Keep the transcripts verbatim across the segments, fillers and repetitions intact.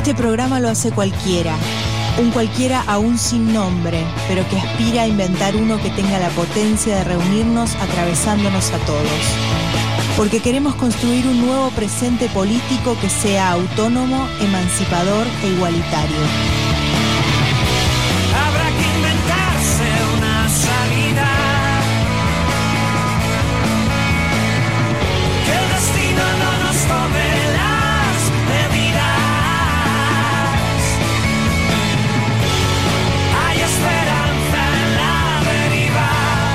Este programa lo hace cualquiera, un cualquiera aún sin nombre, pero que aspira a inventar uno que tenga la potencia de reunirnos atravesándonos a todos. Porque queremos construir un nuevo presente político que sea autónomo, emancipador e igualitario. Habrá que inventarse una salida, que el destino no nos tome las medidas. Hay esperanza en la deriva.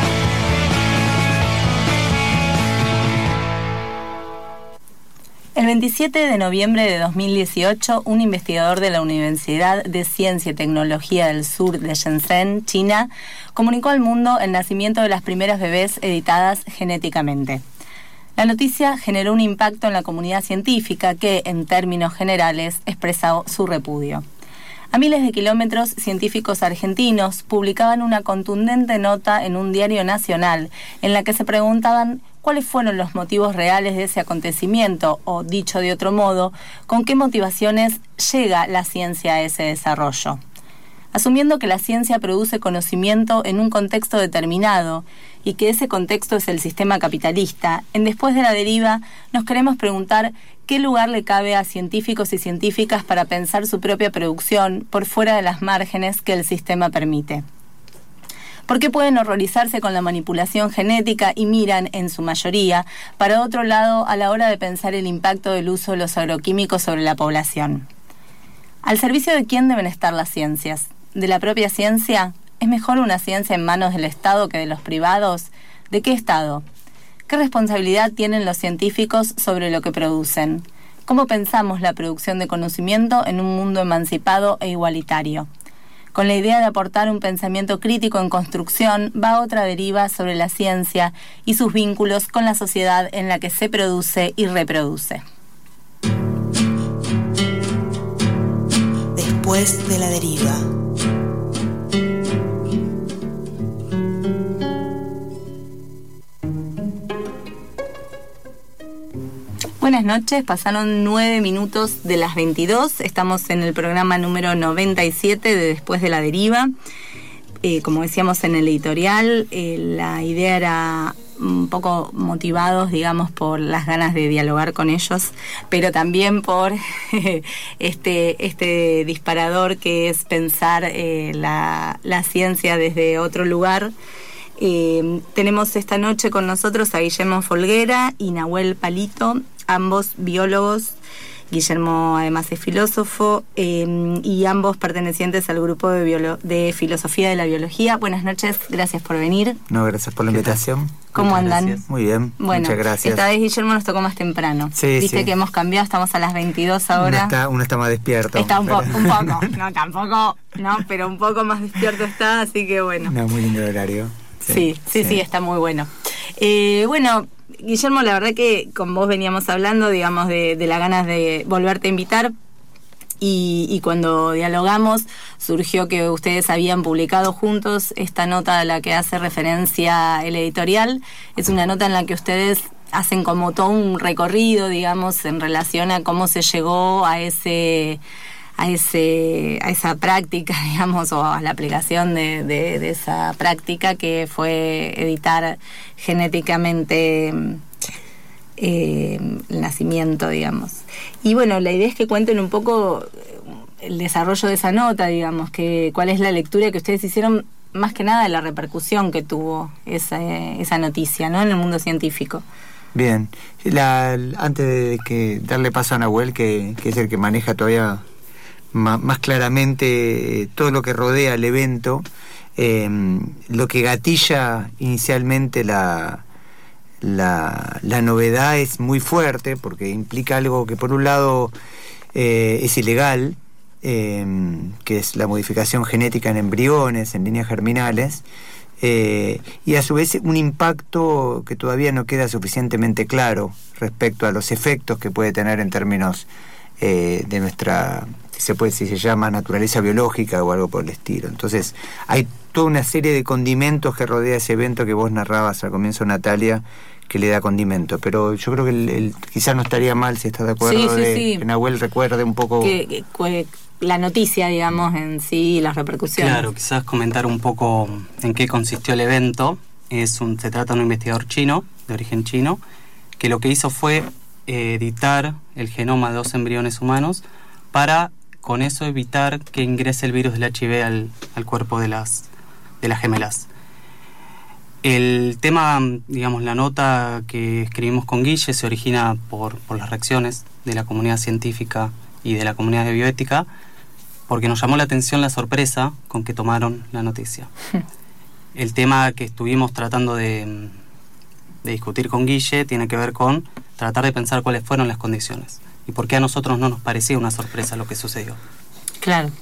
El veintisiete de noviembre de dos mil dieciocho, un investigador de la Universidad de Ciencia y Tecnología del Sur de Shenzhen, China, comunicó al mundo el nacimiento de las primeras bebés editadas genéticamente. La noticia generó un impacto en la comunidad científica que, en términos generales, expresó su repudio. A miles de kilómetros, científicos argentinos publicaban una contundente nota en un diario nacional en la que se preguntaban cuáles fueron los motivos reales de ese acontecimiento, o dicho de otro modo, con qué motivaciones llega la ciencia a ese desarrollo. Asumiendo que la ciencia produce conocimiento en un contexto determinado y que ese contexto es el sistema capitalista, en Después de la Deriva nos queremos preguntar qué lugar le cabe a científicos y científicas para pensar su propia producción por fuera de las márgenes que el sistema permite. ¿Por qué pueden horrorizarse con la manipulación genética y miran, en su mayoría, para otro lado a la hora de pensar el impacto del uso de los agroquímicos sobre la población? ¿Al servicio de quién deben estar las ciencias? ¿De la propia ciencia? ¿Es mejor una ciencia en manos del Estado que de los privados? ¿De qué Estado? ¿Qué responsabilidad tienen los científicos sobre lo que producen? ¿Cómo pensamos la producción de conocimiento en un mundo emancipado e igualitario? Con la idea de aportar un pensamiento crítico en construcción, va otra deriva sobre la ciencia y sus vínculos con la sociedad en la que se produce y reproduce. Después de la Deriva. Buenas noches, pasaron nueve minutos de las veintidós, estamos en el programa número noventa y siete de Después de la Deriva. Eh, como decíamos en el editorial, eh, la idea era un poco motivados, digamos, por las ganas de dialogar con ellos, pero también por este, este disparador que es pensar eh, la, la ciencia desde otro lugar. Eh, tenemos esta noche con nosotros a Guillermo Folguera y Nahuel Palito, ambos biólogos. Guillermo además es filósofo eh, y ambos pertenecientes al grupo de, biolo- de Filosofía de la Biología. Buenas noches, gracias por venir. No, gracias por la invitación. ¿Cómo Muchas andan? Gracias. Muy bien, bueno, muchas gracias. Esta vez Guillermo nos tocó más temprano. Sí, Viste sí. que hemos cambiado, estamos a las veintidós ahora. Uno está, uno está más despierto. Está un, po- pero... un poco, no tampoco, no, pero un poco más despierto está, así que bueno. No, muy lindo el horario. Sí, sí, sí, sí, sí, está muy bueno. Eh, bueno, Guillermo, la verdad que con vos veníamos hablando, digamos, de, de las ganas de volverte a invitar. Y, y cuando dialogamos surgió que ustedes habían publicado juntos esta nota a la que hace referencia el editorial. Es una nota en la que ustedes hacen como todo un recorrido, digamos, en relación a cómo se llegó a ese a ese a esa práctica, digamos, o a la aplicación de, de, de esa práctica que fue editar genéticamente Eh, el nacimiento, digamos. Y bueno, la idea es que cuenten un poco el desarrollo de esa nota, digamos, que cuál es la lectura que ustedes hicieron, más que nada la repercusión que tuvo esa, esa noticia, ¿no?, en el mundo científico. Bien, la, antes de que darle paso a Nahuel, que, que es el que maneja todavía más, más claramente todo lo que rodea el evento, eh, lo que gatilla inicialmente la La, la novedad es muy fuerte porque implica algo que por un lado eh, es ilegal, eh, que es la modificación genética en embriones, en líneas germinales, eh, y a su vez un impacto que todavía no queda suficientemente claro respecto a los efectos que puede tener en términos eh, de nuestra, si se puede, si se llama naturaleza biológica o algo por el estilo. Entonces hay toda una serie de condimentos que rodea ese evento que vos narrabas al comienzo, Natalia, que le da condimento. Pero yo creo que el, el, quizás no estaría mal, si estás de acuerdo, sí, sí, de sí. que Nahuel recuerde un poco... Que, que, que la noticia, digamos, en sí, las repercusiones. Claro, quizás comentar un poco en qué consistió el evento. Es un, se trata de un investigador chino, de origen chino, que lo que hizo fue eh, editar el genoma de dos embriones humanos para, con eso, evitar que ingrese el virus del H I V al, al cuerpo de las, de las gemelas. El tema, digamos, la nota que escribimos con Guille se origina por, por las reacciones de la comunidad científica y de la comunidad de bioética, porque nos llamó la atención la sorpresa con que tomaron la noticia. El tema que estuvimos tratando de, de discutir con Guille tiene que ver con tratar de pensar cuáles fueron las condiciones y por qué a nosotros no nos parecía una sorpresa lo que sucedió. Claro.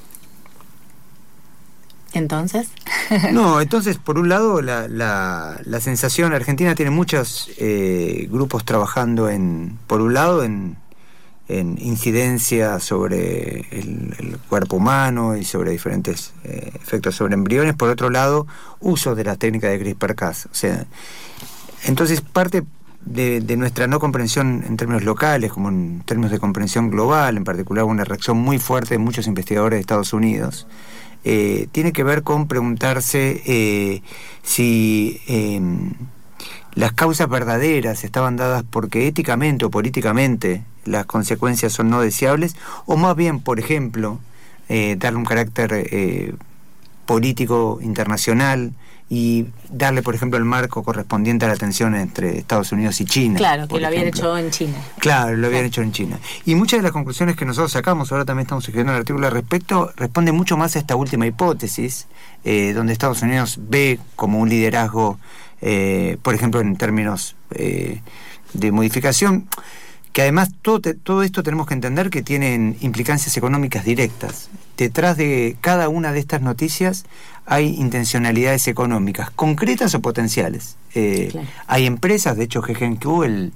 Entonces... No, entonces, por un lado, la, la, la sensación... Argentina tiene muchos eh, grupos trabajando en, por un lado, en, en incidencia sobre el, el cuerpo humano y sobre diferentes eh, efectos sobre embriones. Por otro lado, uso de la técnica de CRISPR-Cas. O sea, entonces, parte de, de nuestra no comprensión en términos locales, como en términos de comprensión global, en particular una reacción muy fuerte de muchos investigadores de Estados Unidos, Eh, tiene que ver con preguntarse eh, si eh, las causas verdaderas estaban dadas porque éticamente o políticamente las consecuencias son no deseables, o más bien, por ejemplo, eh, darle un carácter eh, político internacional y darle, por ejemplo, el marco correspondiente a la tensión entre Estados Unidos y China. Claro, que lo habían ejemplo. hecho en China. Claro, lo habían hecho en China. Y muchas de las conclusiones que nosotros sacamos, ahora también estamos escribiendo un artículo al respecto, responde mucho más a esta última hipótesis, eh, donde Estados Unidos ve como un liderazgo, eh, por ejemplo, en términos eh, de modificación, que además todo, te, todo esto tenemos que entender que tienen implicancias económicas directas. Detrás de cada una de estas noticias hay intencionalidades económicas, concretas o potenciales. Eh, claro. Hay empresas, de hecho, G G N Q, el,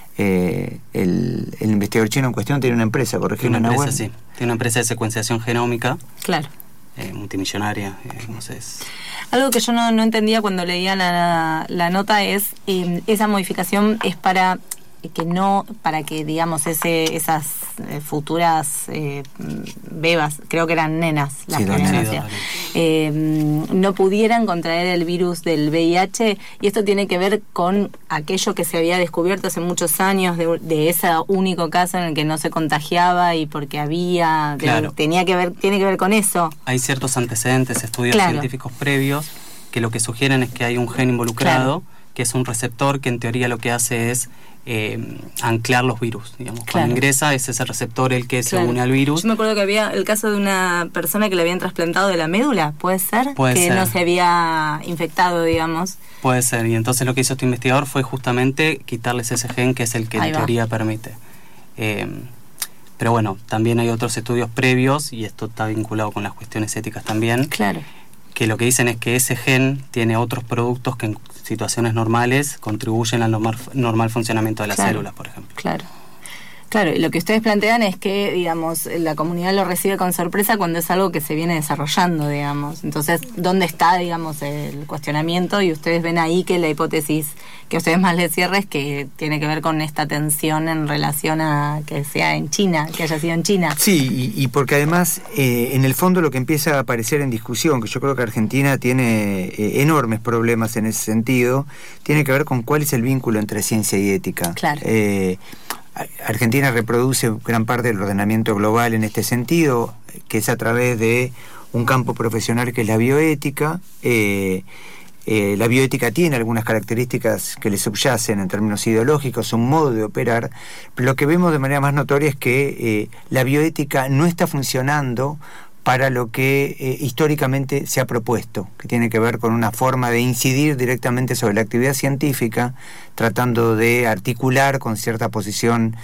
eh, el, el investigador chino en cuestión, tiene una empresa, corregime, Tiene una empresa, Nahuel. sí. Tiene una empresa de secuenciación genómica. Claro. Eh, multimillonaria, eh, no sé. Es... Algo que yo no, no entendía cuando leía la, la nota es, eh, esa modificación es para... que no, para que digamos ese esas eh, futuras eh, bebas, creo que eran nenas las sí, que nacían, eh, no pudieran contraer el virus del V I H, y esto tiene que ver con aquello que se había descubierto hace muchos años de, de ese único caso en el que no se contagiaba y porque había claro. de, tenía que ver tiene que ver con eso. Hay ciertos antecedentes, estudios claro. científicos previos que lo que sugieren es que hay un gen involucrado, claro. que es un receptor que en teoría lo que hace es Eh, anclar los virus, digamos. Claro. Cuando ingresa es ese receptor el que claro. se une al virus. Yo me acuerdo que había el caso de una persona que le habían trasplantado de la médula, ¿puede ser? Puede que ser. no se había infectado, digamos. Puede ser, y entonces lo que hizo este investigador fue justamente quitarles ese gen que es el que Ahí en va. teoría permite. Eh, pero bueno, también hay otros estudios previos, y esto está vinculado con las cuestiones éticas también, Claro. que lo que dicen es que ese gen tiene otros productos que en situaciones normales contribuyen al normal, normal funcionamiento de las claro, células, por ejemplo. Claro. Claro, y lo que ustedes plantean es que, digamos, la comunidad lo recibe con sorpresa cuando es algo que se viene desarrollando, digamos. Entonces, ¿dónde está, digamos, el cuestionamiento? Y ustedes ven ahí que la hipótesis que a ustedes más les cierra es que tiene que ver con esta tensión en relación a que sea en China, que haya sido en China. Sí, y, y porque además, eh, en el fondo lo que empieza a aparecer en discusión, que yo creo que Argentina tiene eh, enormes problemas en ese sentido, tiene que ver con cuál es el vínculo entre ciencia y ética. Claro. Eh, Argentina reproduce gran parte del ordenamiento global en este sentido, que es a través de un campo profesional que es la bioética. Eh, eh, la bioética tiene algunas características que le subyacen en términos ideológicos, un modo de operar, pero lo que vemos de manera más notoria es que eh, la bioética no está funcionando para lo que eh, históricamente se ha propuesto, que tiene que ver con una forma de incidir directamente sobre la actividad científica, tratando de articular con cierta posición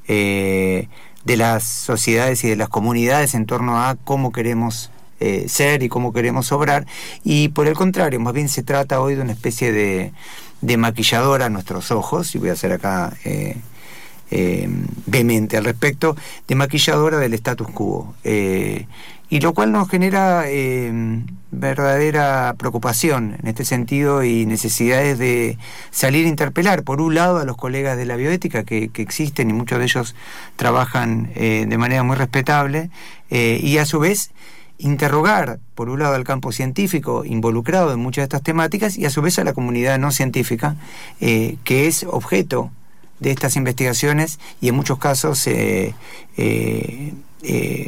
eh, de las sociedades y de las comunidades en torno a cómo queremos eh, ser y cómo queremos obrar, y por el contrario, más bien se trata hoy de una especie de, de maquilladora a nuestros ojos, y voy a hacer acá... Eh, Eh, vehemente al respecto, de maquilladora del status quo. Eh, y lo cual nos genera eh, verdadera preocupación en este sentido y necesidades de salir a interpelar, por un lado, a los colegas de la bioética que, que existen y muchos de ellos trabajan eh, de manera muy respetable, eh, y a su vez interrogar, por un lado, al campo científico involucrado en muchas de estas temáticas y a su vez a la comunidad no científica, eh, que es objeto de estas investigaciones y en muchos casos eh, eh, eh,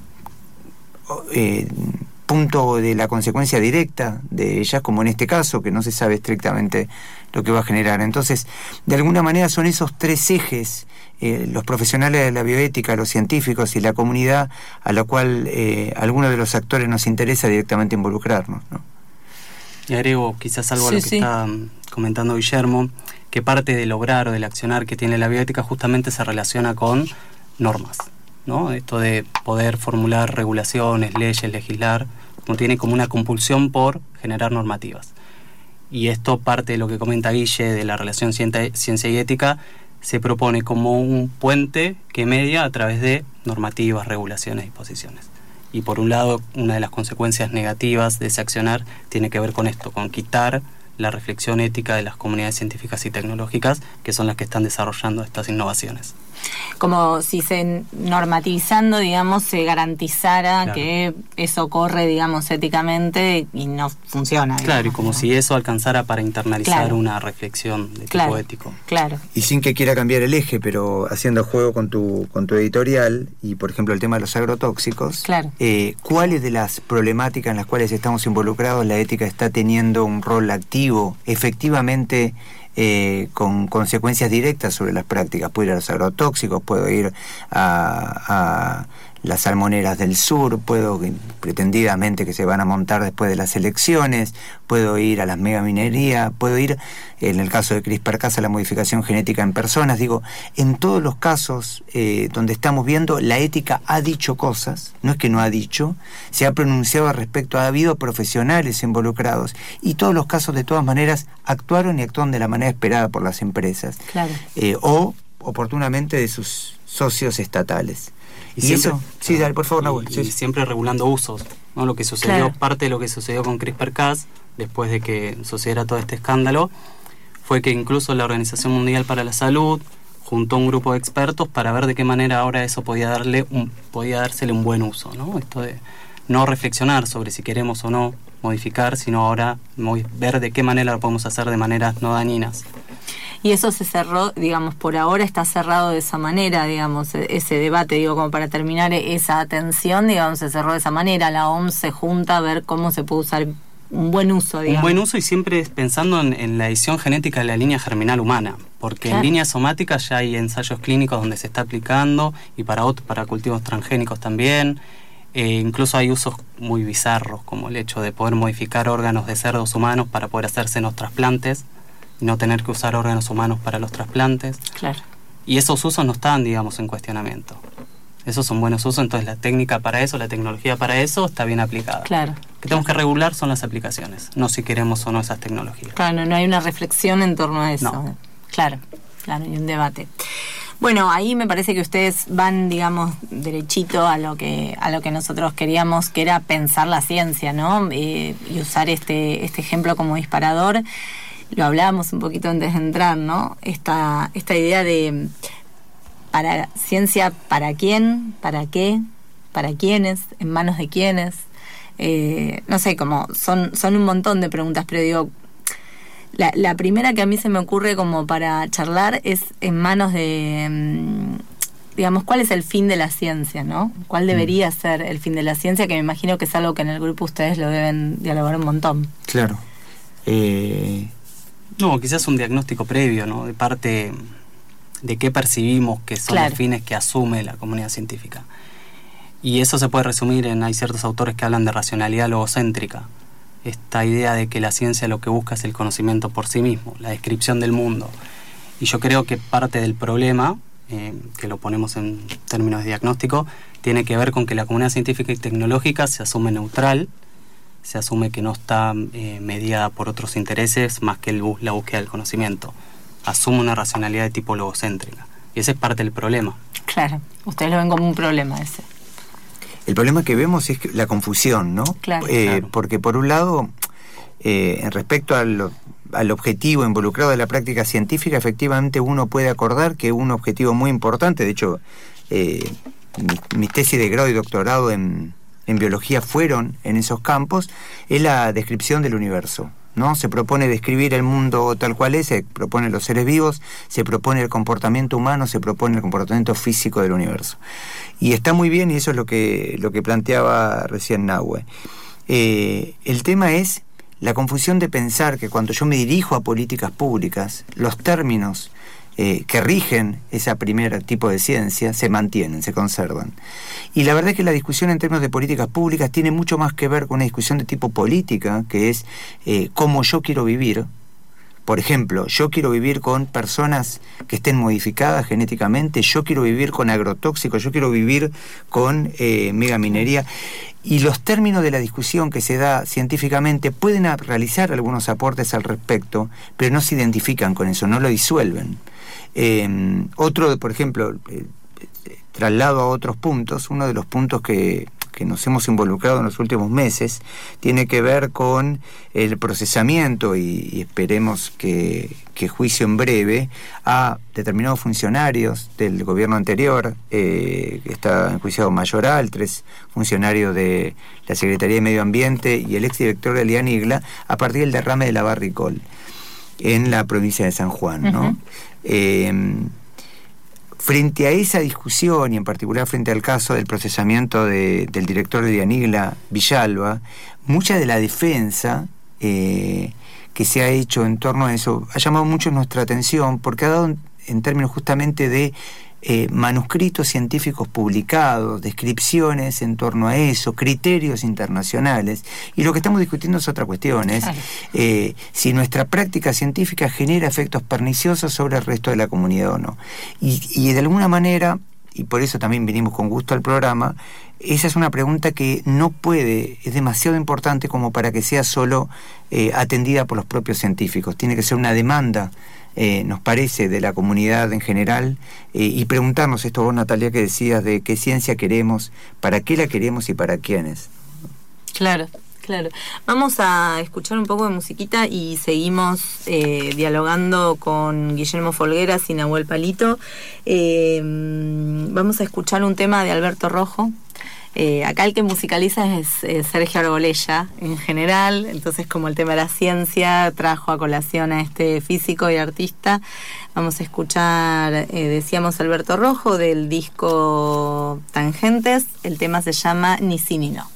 eh, punto de la consecuencia directa de ellas, como en este caso, que no se sabe estrictamente lo que va a generar. Entonces, de alguna manera son esos tres ejes, eh, los profesionales de la bioética, los científicos y la comunidad, a la cual eh, a algunos de los actores nos interesa directamente involucrarnos, ¿no? Y agrego quizás algo sí, a lo que sí. está comentando Guillermo, que parte del obrar o del accionar que tiene la bioética justamente se relaciona con normas, ¿no? Esto de poder formular regulaciones, leyes, legislar, como tiene como una compulsión por generar normativas. Y esto parte de lo que comenta Guille de la relación ciencia y ética, se propone como un puente que media a través de normativas, regulaciones y disposiciones. Y por un lado, una de las consecuencias negativas de ese accionar tiene que ver con esto, con quitar la reflexión ética de las comunidades científicas y tecnológicas, que son las que están desarrollando estas innovaciones. Como si se normativizando, digamos, se garantizara claro. que eso corre, digamos, éticamente y no funciona. Digamos, claro, y como ¿no? si eso alcanzara para internalizar claro. una reflexión de claro. tipo ético. Claro. Y sin que quiera cambiar el eje, pero haciendo juego con tu con tu editorial y, por ejemplo, el tema de los agrotóxicos, claro. eh, ¿cuáles de las problemáticas en las cuales estamos involucrados la ética está teniendo un rol activo, efectivamente, Eh, con consecuencias directas sobre las prácticas? Puedo ir a los agrotóxicos, puedo ir a, a las salmoneras del sur, puedo, pretendidamente, que se van a montar después de las elecciones, puedo ir a las megaminerías, puedo ir, en el caso de CRISPR-Cas, a la modificación genética en personas. Digo, en todos los casos eh, donde estamos viendo, la ética ha dicho cosas, no es que no ha dicho, se ha pronunciado al respecto, ha habido profesionales involucrados, y todos los casos, de todas maneras, actuaron y actúan de la manera esperada por las empresas, claro. eh, o oportunamente de sus socios estatales. Y, y siempre, eso, sí, dale, por favor, Nahuel. Y, Sí. y siempre regulando usos, ¿no? Lo que sucedió, claro. parte de lo que sucedió con CRISPR-Cas, después de que sucediera todo este escándalo, fue que incluso la Organización Mundial para la Salud juntó un grupo de expertos para ver de qué manera ahora eso podía darle un, podía dársele un buen uso, ¿no? Esto de no reflexionar sobre si queremos o no modificar, sino ahora ver de qué manera lo podemos hacer de maneras no dañinas. Y eso se cerró, digamos, por ahora está cerrado de esa manera, digamos, ese debate, digo, como para terminar esa atención, digamos, se cerró de esa manera. La O M S se junta a ver cómo se puede usar un buen uso, digamos. Un buen uso, y siempre pensando en, en la edición genética de la línea germinal humana, porque claro. en líneas somáticas ya hay ensayos clínicos donde se está aplicando, y para otros, para cultivos transgénicos también. Eh, incluso hay usos muy bizarros, como el hecho de poder modificar órganos de cerdos humanos para poder hacer senos trasplantes, y no tener que usar órganos humanos para los trasplantes. Claro. Y esos usos no están, digamos, en cuestionamiento. Esos son buenos usos, entonces la técnica para eso, la tecnología para eso está bien aplicada. Claro. Lo que tenemos que regular son las aplicaciones, no si queremos o no esas tecnologías. Claro, no hay una reflexión en torno a eso. No. Claro, claro, y un debate. Bueno, ahí me parece que ustedes van, digamos, derechito a lo que a lo que nosotros queríamos, que era pensar la ciencia, ¿no? Eh, y usar este este ejemplo como disparador. Lo hablábamos un poquito antes de entrar, ¿no? Esta esta idea de para ciencia, ¿para quién? ¿Para qué? ¿Para quiénes? ¿En manos de quiénes? Eh, no sé, como son son un montón de preguntas, pero digo, La, la primera que a mí se me ocurre como para charlar es en manos de, digamos, ¿cuál es el fin de la ciencia, no? ¿Cuál debería mm. ser el fin de la ciencia? Que me imagino que es algo que en el grupo ustedes lo deben dialogar un montón. Claro. Eh... No, quizás un diagnóstico previo, ¿no? De parte de qué percibimos que son claro. los fines que asume la comunidad científica. Y eso se puede resumir en, hay ciertos autores que hablan de racionalidad logocéntrica. Esta idea de que la ciencia lo que busca es el conocimiento por sí mismo, la descripción del mundo. Y yo creo que parte del problema, eh, que lo ponemos en términos de diagnóstico, tiene que ver con que la comunidad científica y tecnológica se asume neutral, se asume que no está eh, mediada por otros intereses más que el, la búsqueda del conocimiento. Asume una racionalidad de tipo logocéntrica. Y ese es parte del problema. Claro, ustedes lo ven como un problema ese. el problema que vemos es que la confusión, ¿no? Claro. Eh, Claro. Porque por un lado, eh, en respecto al, al objetivo involucrado de la práctica científica, efectivamente uno puede acordar que un objetivo muy importante, de hecho, eh, mi, mi tesis de grado y doctorado en, en biología fueron en esos campos, es la descripción del universo, ¿no? Se propone describir el mundo tal cual es, se propone los seres vivos, se propone el comportamiento humano, se propone el comportamiento físico del universo. Y está muy bien, y eso es lo que, lo que planteaba recién Nahue. Eh, el tema es la confusión de pensar que cuando yo me dirijo a políticas públicas, los términos eh, que rigen ese primer tipo de ciencia se mantienen, se conservan. Y la verdad es que la discusión en términos de políticas públicas tiene mucho más que ver con una discusión de tipo política, que es eh, cómo yo quiero vivir. Por ejemplo, yo quiero vivir con personas que estén modificadas genéticamente, yo quiero vivir con agrotóxicos, yo quiero vivir con eh, megaminería. Y los términos de la discusión que se da científicamente pueden a- realizar algunos aportes al respecto, pero no se identifican con eso, no lo disuelven. Eh, otro, por ejemplo, eh, eh, traslado a otros puntos, uno de los puntos que... que nos hemos involucrado en los últimos meses, tiene que ver con el procesamiento y, y esperemos que, que juicio en breve a determinados funcionarios del gobierno anterior, eh, que está enjuiciado Mayoral, tres funcionarios de la Secretaría de Medio Ambiente y el exdirector de Lianigla, a partir del derrame de la Barricol en la provincia de San Juan, ¿no? Uh-huh. Eh, Frente a esa discusión, y en particular frente al caso del procesamiento de, del director de Lianigla, Villalba, mucha de la defensa eh, que se ha hecho en torno a eso ha llamado mucho nuestra atención, porque ha dado en, en términos justamente de eh, manuscritos científicos publicados, descripciones en torno a eso, criterios internacionales, y lo que estamos discutiendo es otra cuestión, es eh, si nuestra práctica científica genera efectos perniciosos sobre el resto de la comunidad o no. Y, y de alguna manera, y por eso también vinimos con gusto al programa, esa es una pregunta que no puede, es demasiado importante como para que sea solo eh, atendida por los propios científicos. Tiene que ser una demanda, eh, nos parece, de la comunidad en general, eh, y preguntarnos esto vos, Natalia, que decías de qué ciencia queremos, para qué la queremos y para quiénes. Claro. Claro. Vamos a escuchar un poco de musiquita y seguimos eh, dialogando con Guillermo Folgueras y Nahuel Palito. Eh, vamos a escuchar un tema de Alberto Rojo. Eh, acá el que musicaliza es eh, Sergio Arbolella en general, entonces como el tema de la ciencia trajo a colación a este físico y artista. Vamos a escuchar, eh, decíamos, Alberto Rojo del disco Tangentes. El tema se llama Ni sí ni no.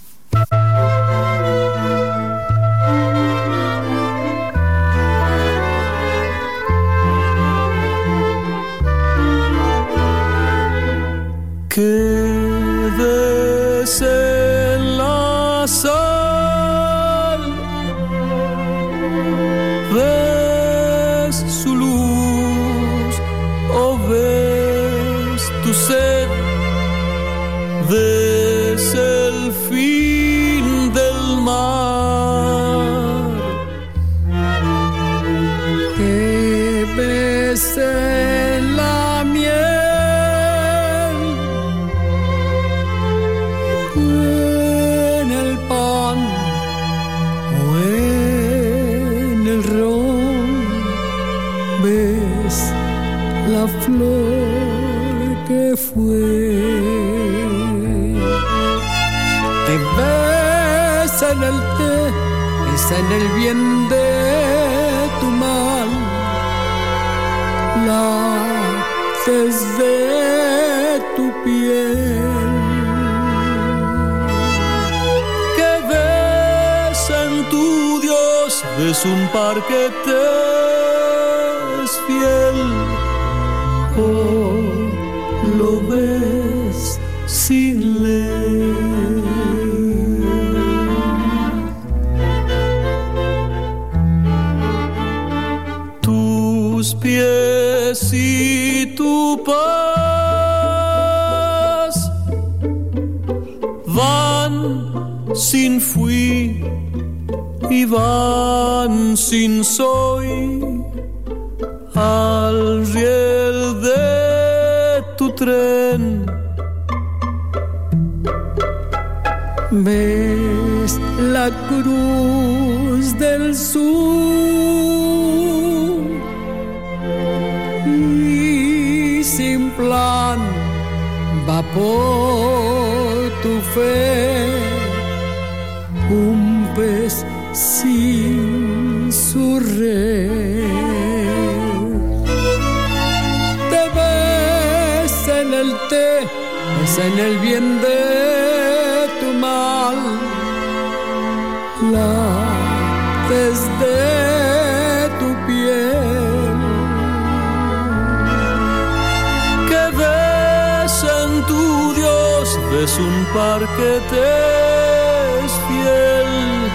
Quedes en la sal, ves su luz o ves tu sed, ves el fin del mar, que ves en la miel, en el pan o en el ron, ves la flor que fue. Te ves en el té, ves en el bien de tu mal, la desde tu piel. Que ves en tu Dios, ves un par que te es fiel, o lo ves sin ley. Tus pies y tu paz van sin fui y van sin soy al riel de tu tren. ves la cruz del sur y sin plan va por tu fe un pez sin su red. Te ves en el té, es en el bien de tu mal, la desde tu piel. Que ves en tu Dios, ves un par que te es fiel,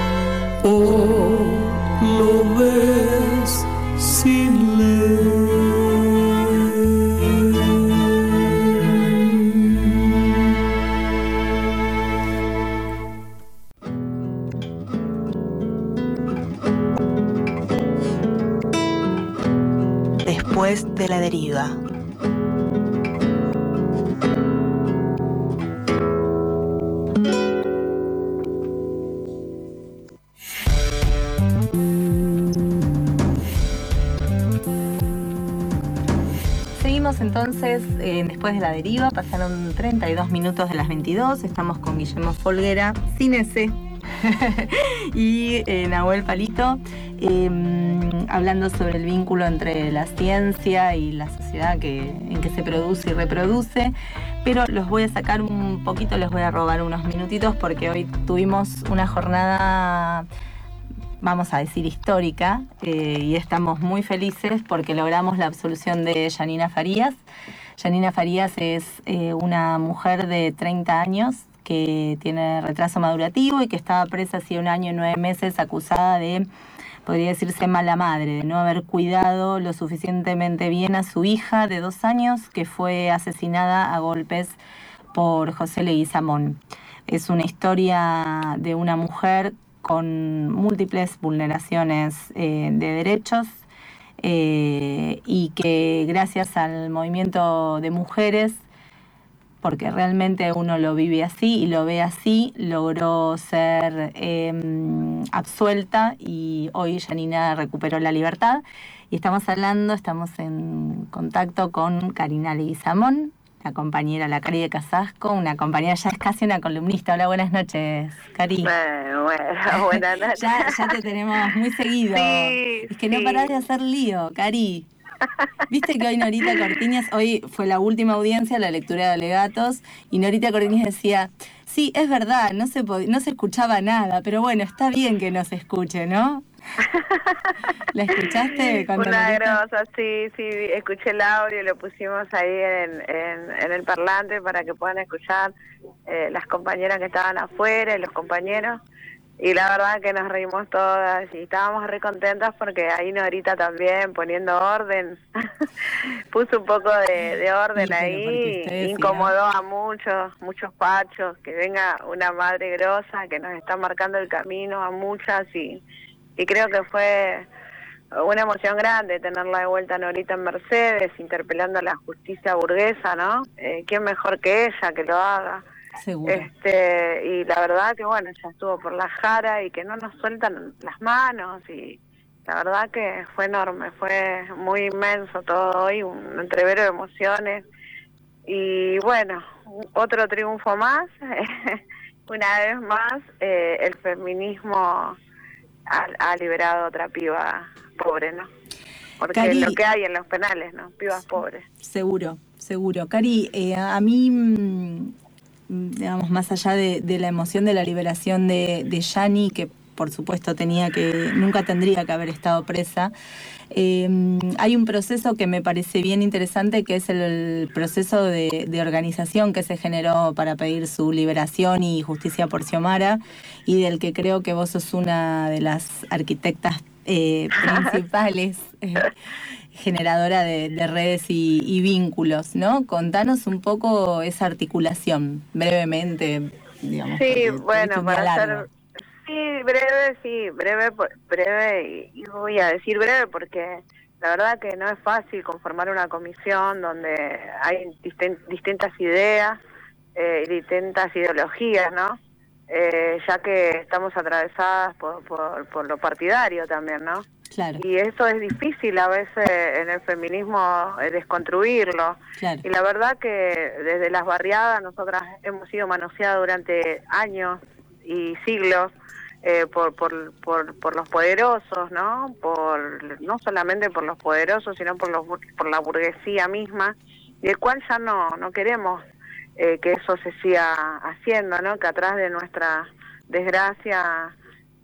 o lo ves sin ley. Después de la deriva. Seguimos entonces, eh, después de la deriva, pasaron treinta y dos minutos de las veintidós, estamos con Guillermo Folguera, sin ese, y eh, Nahuel Palito, eh, hablando sobre el vínculo entre la ciencia y la sociedad que, en que se produce y reproduce, pero los voy a sacar un poquito, les voy a robar unos minutitos porque hoy tuvimos una jornada, vamos a decir, histórica, eh, y estamos muy felices porque logramos la absolución de Yanina Farías. Yanina Farías es eh, una mujer de treinta años que tiene retraso madurativo y que estaba presa hace un año y nueve meses acusada de, podría decirse, mala madre, de no haber cuidado lo suficientemente bien a su hija de dos años que fue asesinada a golpes por José Leguizamón. Es una historia de una mujer con múltiples vulneraciones eh, de derechos eh, y que gracias al movimiento de mujeres, porque realmente uno lo vive así y lo ve así, logró ser eh, absuelta y hoy Yanina recuperó la libertad. Y estamos hablando, estamos en contacto con Karina Leguizamón, la compañera, la Cari de Casasco, una compañera, ya es casi una columnista. Hola, buenas noches, Cari. Bueno, bueno, buenas noches. ya, ya te tenemos muy seguido. Sí, es que sí. no parás de hacer lío, Cari. Viste que hoy Norita Cortiñas, hoy fue la última audiencia, la lectura de alegatos, y Norita Cortiñas decía, sí, es verdad, no se pod- no se escuchaba nada, pero bueno, está bien que no se escuche, ¿no? ¿La escuchaste? Una grosa, sí, sí, escuché el audio y lo pusimos ahí en, en, en el parlante para que puedan escuchar eh, las compañeras que estaban afuera y los compañeros. Y la verdad que nos reímos todas y estábamos re contentas porque ahí Norita también poniendo orden, puso un poco de, de orden sí, ahí, incomodó a muchos, muchos pachos, que venga una madre grosa que nos está marcando el camino a muchas y, y creo que fue una emoción grande tenerla de vuelta a Norita en Mercedes, interpelando a la justicia burguesa, ¿no? Eh, ¿Quién mejor que ella que lo haga? Seguro. Este, y la verdad que bueno, ya estuvo por la jara y que no nos sueltan las manos y la verdad que fue enorme, fue muy inmenso todo hoy, un entrevero de emociones y bueno, otro triunfo más, una vez más eh, el feminismo ha, ha liberado a otra piba pobre, ¿no? Porque Cari, es lo que hay en los penales, ¿no? Pibas pobres. Seguro, seguro. Cari, eh, a mí... digamos, más allá de, de la emoción de la liberación de, de Yani, que por supuesto tenía que, nunca tendría que haber estado presa, eh, hay un proceso que me parece bien interesante, que es el, el proceso de, de organización que se generó para pedir su liberación y justicia por Xiomara, y del que creo que vos sos una de las arquitectas eh, principales. Eh, generadora de, de redes y, y vínculos, ¿no? Contanos un poco esa articulación, brevemente, digamos. Sí, bueno, para ser... Sí, breve, sí, breve, breve, y voy a decir breve porque la verdad que no es fácil conformar una comisión donde hay distin- distintas ideas, eh, distintas ideologías, ¿no? eh, ya que estamos atravesadas por, por, por lo partidario también, ¿no? Claro. Y eso es difícil a veces en el feminismo eh, desconstruirlo. Claro. Y la verdad que desde las barriadas nosotras hemos sido manoseadas durante años y siglos eh, por, por, por, por los poderosos, ¿no? Por, no solamente por los poderosos, sino por, los, por la burguesía misma, y el cual ya no, no queremos eh, que eso se siga haciendo, ¿no? Que atrás de nuestra desgracia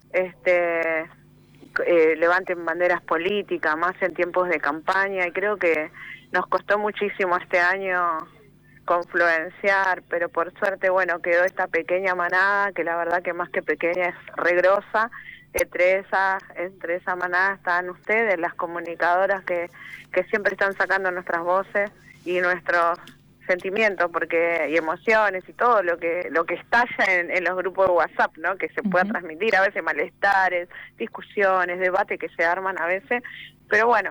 este eh, levanten banderas políticas, más en tiempos de campaña, y creo que nos costó muchísimo este año confluenciar, pero por suerte, bueno, quedó esta pequeña manada, que la verdad que más que pequeña es regrosa. Entre esa, entre esa manada están ustedes, las comunicadoras que, que siempre están sacando nuestras voces y nuestros sentimientos porque y emociones y todo lo que lo que estalla en, en los grupos de WhatsApp, ¿no? Que se pueda uh-huh. transmitir, a veces malestares, discusiones, debates que se arman a veces, pero bueno,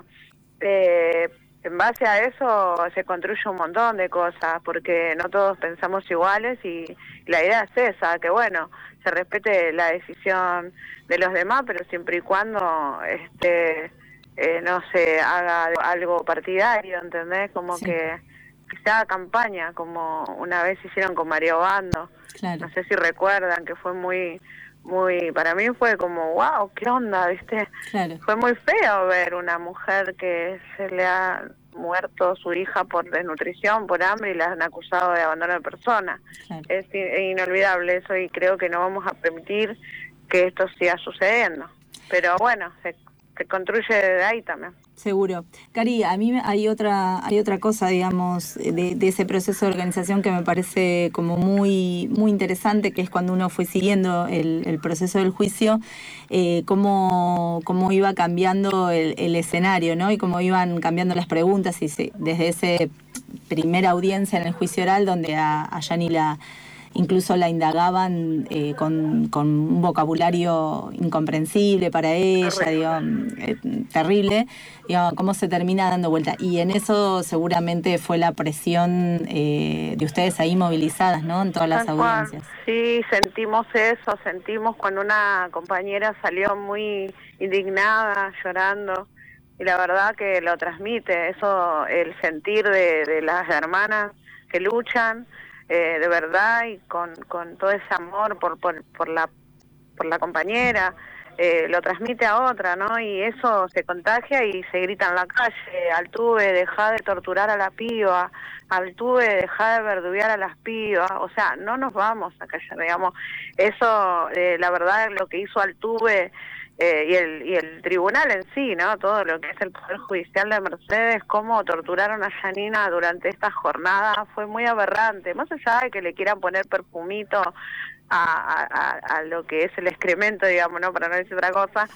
eh, en base a eso se construye un montón de cosas, porque no todos pensamos iguales y la idea es esa, que bueno, se respete la decisión de los demás, pero siempre y cuando este eh, no se haga algo partidario, ¿entendés? Como sí. que, que se haga campaña, como una vez hicieron con María Obando. Claro. No sé si recuerdan, que fue muy... muy para mí fue como wow, qué onda, ¿viste? Claro. Fue muy feo ver una mujer que se le ha muerto su hija por desnutrición, por hambre, y la han acusado de abandono de persona. Claro. Es, es inolvidable eso, y creo que no vamos a permitir que esto siga sucediendo, pero bueno, se, se construye desde ahí también. Seguro. Cari, a mí hay otra hay otra cosa, digamos, de, de ese proceso de organización que me parece como muy muy interesante, que es cuando uno fue siguiendo el, el proceso del juicio, eh, cómo, cómo iba cambiando el, el escenario, ¿no? Y cómo iban cambiando las preguntas, y se, desde esa primera audiencia en el juicio oral, donde a, a Yani la... incluso la indagaban eh, con, con un vocabulario incomprensible para ella, digo, eh, terrible, digo, cómo se termina dando vuelta. Y en eso seguramente fue la presión eh, de ustedes ahí movilizadas, ¿no? En todas las audiencias. Sí, sentimos eso, sentimos cuando una compañera salió muy indignada, llorando, y la verdad que lo transmite, eso, el sentir de, de las hermanas que luchan, Eh, de verdad, y con, con todo ese amor por por, por la por la compañera, eh, lo transmite a otra, ¿no? Y eso se contagia y se grita en la calle: Altuve, dejá de torturar a la piba, Altuve, dejá de verduguear a las pibas. O sea, no nos vamos a callar, digamos. Eso, eh, la verdad, lo que hizo Altuve Eh, y el y el tribunal en sí, ¿no? Todo lo que es el Poder Judicial de Mercedes, cómo torturaron a Yanina durante esta jornada, fue muy aberrante. Más allá de que le quieran poner perfumito a, a, a lo que es el excremento, digamos, ¿no? Para no decir otra cosa,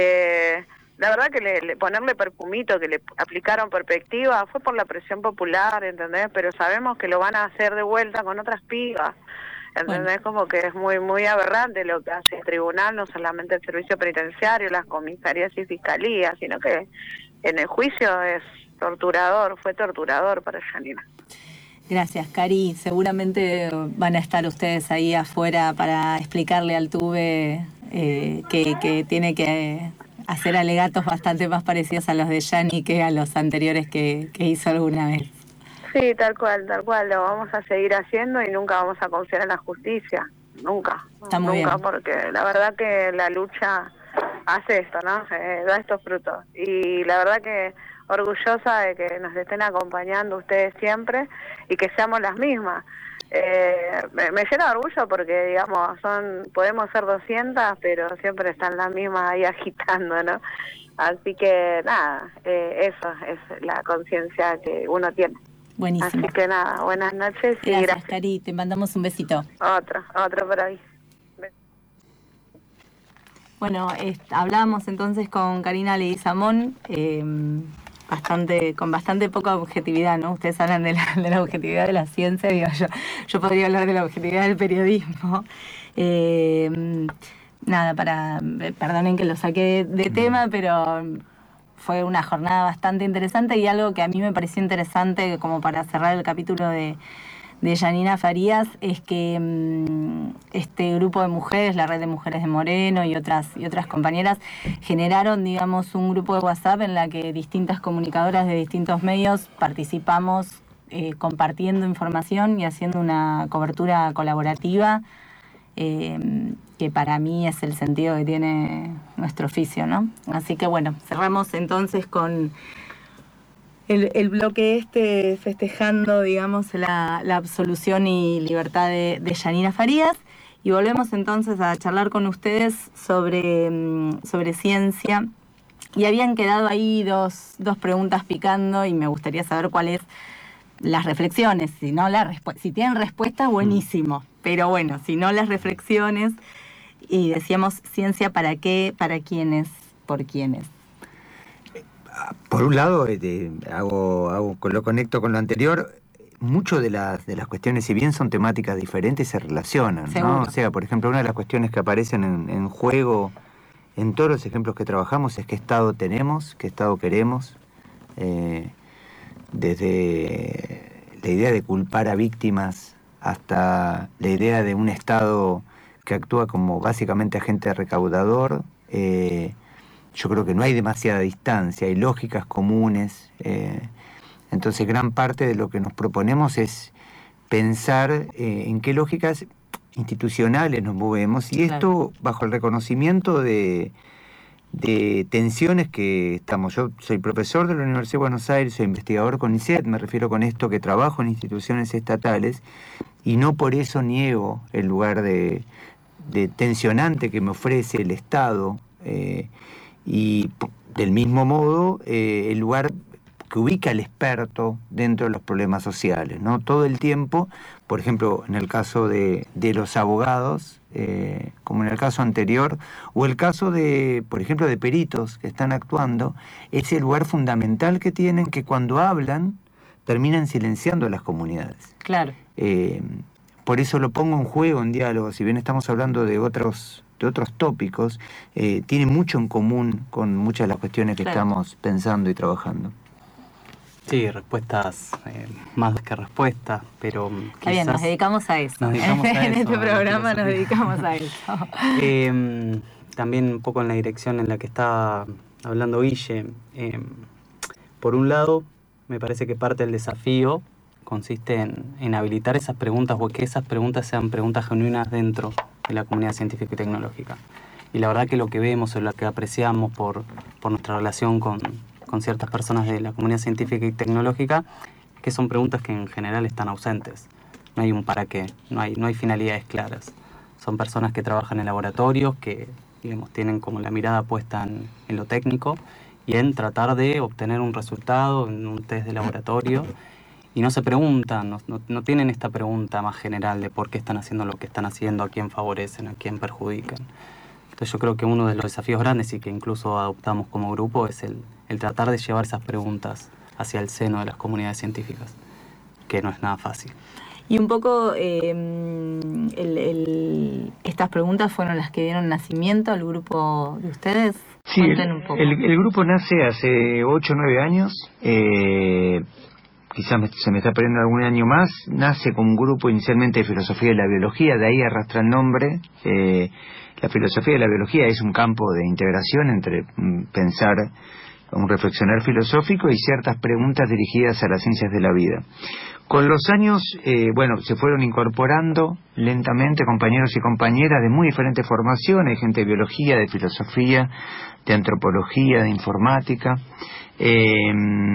eh, la verdad que le, le ponerle perfumito, que le aplicaron perspectiva, fue por la presión popular, ¿entendés? Pero sabemos que lo van a hacer de vuelta con otras pibas. ¿Entendés? Bueno. Como que es muy muy aberrante lo que hace el tribunal, no solamente el servicio penitenciario, las comisarías y fiscalías, sino que en el juicio es torturador, fue torturador para Yanina. Gracias, Cari. Seguramente van a estar ustedes ahí afuera para explicarle al Tuve eh, que, que tiene que hacer alegatos bastante más parecidos a los de Yani que a los anteriores que, que hizo alguna vez. Sí, tal cual, tal cual, lo vamos a seguir haciendo y nunca vamos a confiar en la justicia, nunca, Está muy nunca, bien. Porque la verdad que la lucha hace esto, ¿no? Eh, da estos frutos, y la verdad que orgullosa de que nos estén acompañando ustedes siempre y que seamos las mismas. Eh, me, me llena de orgullo porque, digamos, son podemos ser doscientas, pero siempre están las mismas ahí agitando, ¿no? Así que nada, eh, eso es la conciencia que uno tiene. Buenísimo. Así que nada, buenas noches y gracias, gracias. Cari, te mandamos un besito. Otro, otro por ahí. Bueno, eh, hablamos entonces con Karina Leguizamón, eh, bastante, con bastante poca objetividad, ¿no? Ustedes hablan de la, de la objetividad de la ciencia, digo yo, yo podría hablar de la objetividad del periodismo. Eh, nada, para, perdonen que lo saqué de, de tema, pero fue una jornada bastante interesante, y algo que a mí me pareció interesante como para cerrar el capítulo de, de Yanina Farías es que mmm, este grupo de mujeres, la Red de Mujeres de Moreno y otras y otras compañeras generaron, digamos, un grupo de WhatsApp en la que distintas comunicadoras de distintos medios participamos eh, compartiendo información y haciendo una cobertura colaborativa eh, que para mí es el sentido que tiene nuestro oficio, ¿no? Así que bueno, cerramos entonces con El, el bloque este festejando, digamos, la, la absolución y libertad de, de Yanina Farías, y volvemos entonces a charlar con ustedes sobre, sobre ciencia. Y habían quedado ahí dos, dos preguntas picando y me gustaría saber cuáles las reflexiones. Si no la respu- si tienen respuesta, buenísimo. Pero bueno, si no las reflexiones, y decíamos ciencia para qué, para quiénes, por quiénes. Por un lado, eh, hago, hago, lo conecto con lo anterior, muchas de las, de las cuestiones, si bien son temáticas diferentes, se relacionan, ¿no? O sea, por ejemplo, una de las cuestiones que aparecen en, en juego en todos los ejemplos que trabajamos es qué Estado tenemos, qué Estado queremos, eh, desde la idea de culpar a víctimas hasta la idea de un Estado que actúa como básicamente agente recaudador. eh, Yo creo que no hay demasiada distancia, hay lógicas comunes. Eh, entonces, gran parte de lo que nos proponemos es pensar eh, en qué lógicas institucionales nos movemos, y esto claro, bajo el reconocimiento de, de tensiones que estamos. Yo soy profesor de la Universidad de Buenos Aires, soy investigador con I C E T, me refiero con esto que trabajo en instituciones estatales, y no por eso niego el lugar de, de tensionante que me ofrece el Estado, eh, y del mismo modo eh, el lugar que ubica al experto dentro de los problemas sociales, ¿no? Todo el tiempo, por ejemplo, en el caso de, de los abogados, eh, como en el caso anterior, o el caso de, por ejemplo, de peritos que están actuando, es el lugar fundamental que tienen, que cuando hablan terminan silenciando a las comunidades. Claro. Eh, por eso lo pongo en juego en diálogo, si bien estamos hablando de otros de otros tópicos, eh, tiene mucho en común con muchas de las cuestiones que claro, estamos pensando y trabajando. Sí, respuestas, eh, más que respuestas, pero Está bien, nos dedicamos a eso. Nos dedicamos a en eso, este programa nos dedicamos a eso. Eh, también un poco en la dirección en la que está hablando Guille. Eh, por un lado, me parece que parte del desafío consiste en, en habilitar esas preguntas, o que esas preguntas sean preguntas genuinas dentro de la comunidad científica y tecnológica. Y la verdad que lo que vemos o lo que apreciamos por, por nuestra relación con, con ciertas personas de la comunidad científica y tecnológica, es que son preguntas que en general están ausentes. No hay un para qué, no hay, no hay finalidades claras. Son personas que trabajan en laboratorios, que digamos, tienen como la mirada puesta en, en lo técnico y en tratar de obtener un resultado en un test de laboratorio, y no se preguntan, no, no, no tienen esta pregunta más general de por qué están haciendo lo que están haciendo, a quién favorecen, a quién perjudican. Entonces yo creo que uno de los desafíos grandes, y que incluso adoptamos como grupo, es el, el tratar de llevar esas preguntas hacia el seno de las comunidades científicas, que no es nada fácil. Y un poco, eh, el, el, estas preguntas fueron las que dieron nacimiento al grupo de ustedes. Sí, el, un poco. El, el grupo nace hace ocho o nueve años, eh, quizás me, se me está perdiendo algún año más. Nace como un grupo inicialmente de filosofía de la biología, de ahí arrastra el nombre. Eh, la filosofía de la biología es un campo de integración entre mm, pensar, un reflexionar filosófico y ciertas preguntas dirigidas a las ciencias de la vida. Con los años, eh, bueno, se fueron incorporando lentamente compañeros y compañeras de muy diferentes formaciones, gente de biología, de filosofía, de antropología, de informática. Eh,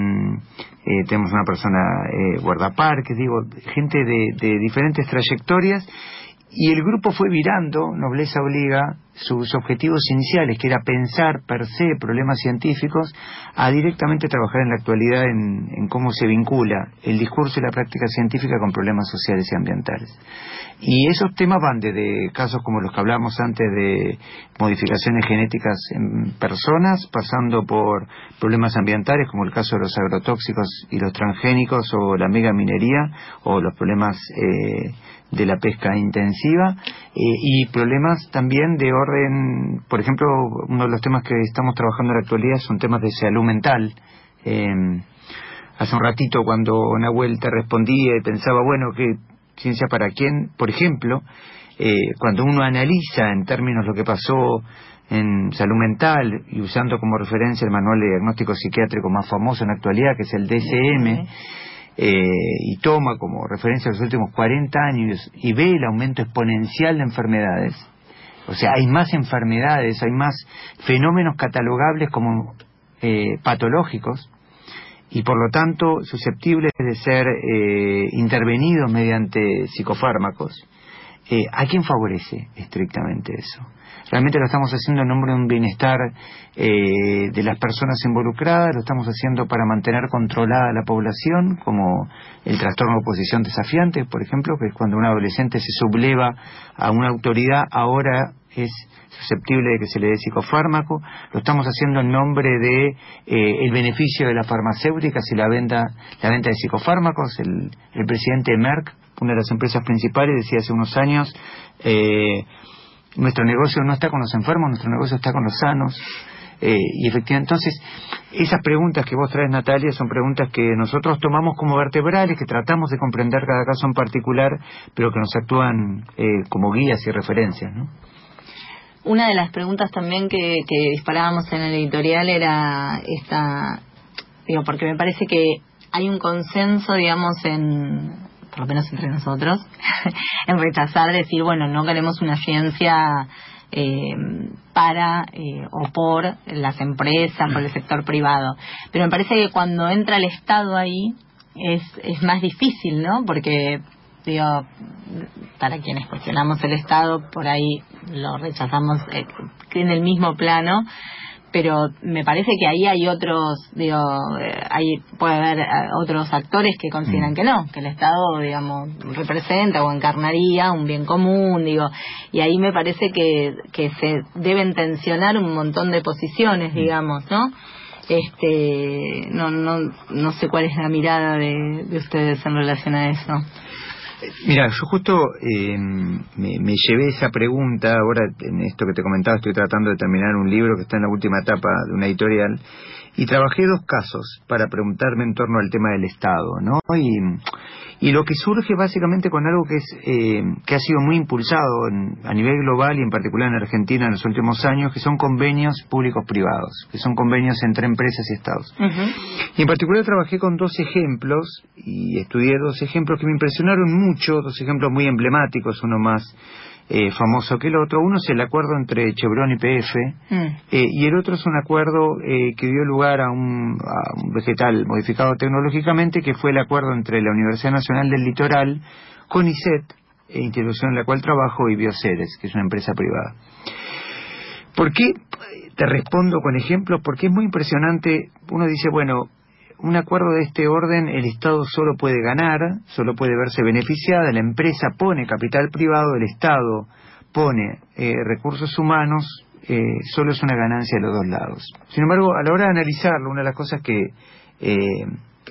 eh, tenemos una persona eh, guardaparques, digo, gente de, de diferentes trayectorias. Y el grupo fue virando, nobleza obliga, sus objetivos iniciales, que era pensar per se problemas científicos, a directamente trabajar en la actualidad en, en cómo se vincula el discurso y la práctica científica con problemas sociales y ambientales. Y esos temas van desde casos como los que hablamos antes de modificaciones genéticas en personas, pasando por problemas ambientales como el caso de los agrotóxicos y los transgénicos, o la megaminería, o los problemas eh, de la pesca intensiva, eh, y problemas también de orden, por ejemplo, uno de los temas que estamos trabajando en la actualidad son temas de salud mental. Eh, hace un ratito cuando Nahuel te respondía y pensaba, bueno, que ciencia para quien, por ejemplo, eh, cuando uno analiza en términos lo que pasó en salud mental y usando como referencia el manual de diagnóstico psiquiátrico más famoso en la actualidad, que es el D S M, eh, y toma como referencia los últimos cuarenta años y ve el aumento exponencial de enfermedades, o sea, hay más enfermedades, hay más fenómenos catalogables como eh, patológicos y por lo tanto susceptibles de ser eh, intervenidos mediante psicofármacos. Eh, ¿A quién favorece estrictamente eso? Realmente lo estamos haciendo en nombre de un bienestar eh, de las personas involucradas, lo estamos haciendo para mantener controlada la población, como el trastorno de oposición desafiante, por ejemplo, que es cuando un adolescente se subleva a una autoridad, ahora es susceptible de que se le dé psicofármaco. Lo estamos haciendo en nombre de eh, el beneficio de las farmacéuticas y la venta la venta de psicofármacos. El, el presidente de Merck, una de las empresas principales, decía hace unos años, eh, nuestro negocio no está con los enfermos, nuestro negocio está con los sanos. Eh, y efectivamente, entonces, esas preguntas que vos traes, Natalia, son preguntas que nosotros tomamos como vertebrales, que tratamos de comprender cada caso en particular, pero que nos actúan eh, como guías y referencias, ¿no? Una de las preguntas también que, que disparábamos en el editorial era esta, digo, porque me parece que hay un consenso, digamos, en, por lo menos entre nosotros, en rechazar, decir, bueno, no queremos una ciencia eh, para eh, o por las empresas, por el sector privado. Pero me parece que cuando entra el Estado ahí es, es más difícil, ¿no? Porque, digo, para quienes cuestionamos el Estado, por ahí lo rechazamos eh, en el mismo plano, pero me parece que ahí hay otros, digo, eh, hay, puede haber eh, otros actores que consideran que no, que el Estado, digamos, representa o encarnaría un bien común, digo, y ahí me parece que, que se deben tensionar un montón de posiciones, digamos, ¿no? Este, no, no, no sé cuál es la mirada de, de ustedes en relación a eso. Mira, yo justo eh, me, me llevé esa pregunta, ahora en esto que te comentaba, estoy tratando de terminar un libro que está en la última etapa de una editorial, y trabajé dos casos para preguntarme en torno al tema del Estado, ¿no? Y, y lo que surge básicamente con algo que es eh, que ha sido muy impulsado en, a nivel global y en particular en Argentina en los últimos años, que son convenios públicos-privados, que son convenios entre empresas y Estados. Uh-huh. Y en particular trabajé con dos ejemplos, y estudié dos ejemplos que me impresionaron mucho, dos ejemplos muy emblemáticos, uno más Eh, famoso que el otro. Uno es el acuerdo entre Chevron y P F, mm. eh, y el otro es un acuerdo eh, que dio lugar a un, a un vegetal modificado tecnológicamente, que fue el acuerdo entre la Universidad Nacional del Litoral, CONICET, eh, institución en la cual trabajo, y Bioceres, que es una empresa privada. ¿Por qué? Te respondo con ejemplos, porque es muy impresionante. Uno dice, bueno, un acuerdo de este orden, el Estado solo puede ganar, solo puede verse beneficiada, la empresa pone capital privado, el Estado pone eh, recursos humanos, eh, solo es una ganancia de los dos lados. Sin embargo, a la hora de analizarlo, una de las cosas que eh,